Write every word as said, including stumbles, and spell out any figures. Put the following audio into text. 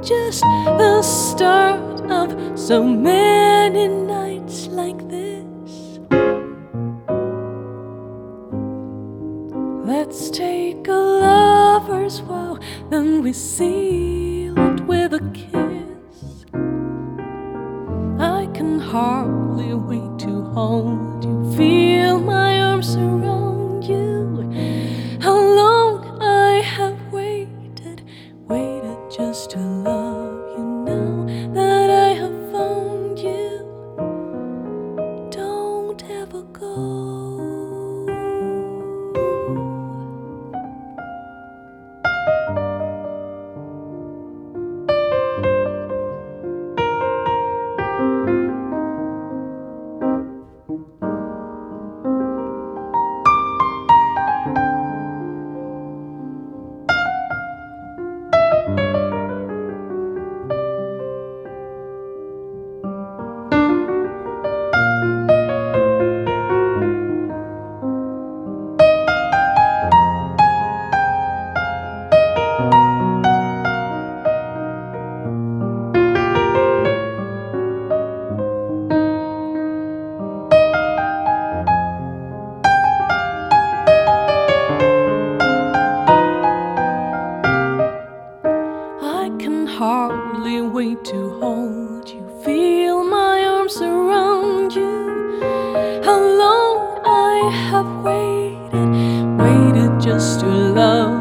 just the start of so many nights like this. Let's take a lover's vow, then we seal it with a kiss. I can hardly wait to hold you, feel my arms around you. How long I have waited, waited just to love you. Now that I have found you, don't ever go. I can hardly wait to hold you, feel my arms around you. How long I have waited, waited just to love